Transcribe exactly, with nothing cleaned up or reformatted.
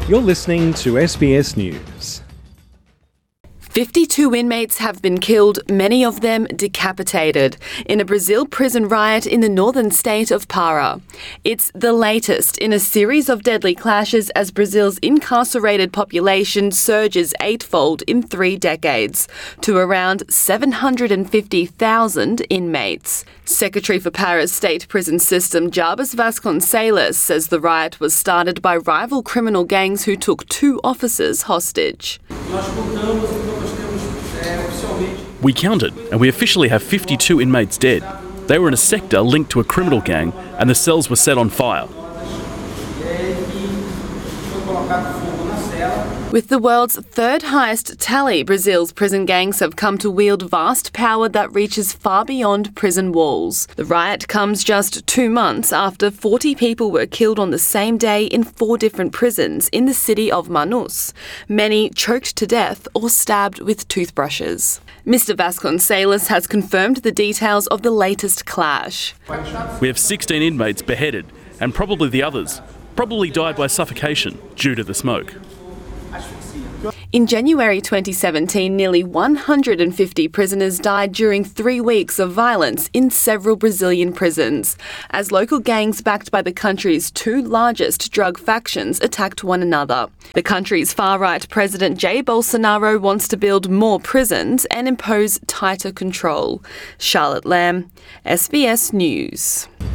You're listening to S B S News. fifty-two inmates have been killed, many of them decapitated, in a Brazil prison riot in the northern state of Pará. It's the latest in a series of deadly clashes as Brazil's incarcerated population surges eightfold in three decades to around seven hundred fifty thousand inmates. Secretary for Parás State Prison System Jarbas Vasconcelos says the riot was started by rival criminal gangs who took two officers hostage. We counted, and we officially have fifty-two inmates dead. They were in a sector linked to a criminal gang, and the cells were set on fire. With the world's third highest tally, Brazil's prison gangs have come to wield vast power that reaches far beyond prison walls. The riot comes just two months after forty people were killed on the same day in four different prisons in the city of Manaus, many choked to death or stabbed with toothbrushes. Mister Vasconcelos has confirmed the details of the latest clash. We have sixteen inmates beheaded, and probably the others probably died by suffocation due to the smoke. In January twenty seventeen, nearly one hundred fifty prisoners died during three weeks of violence in several Brazilian prisons, as local gangs backed by the country's two largest drug factions attacked one another. The country's far-right President Jair Bolsonaro wants to build more prisons and impose tighter control. Charlotte Lamb, S B S News.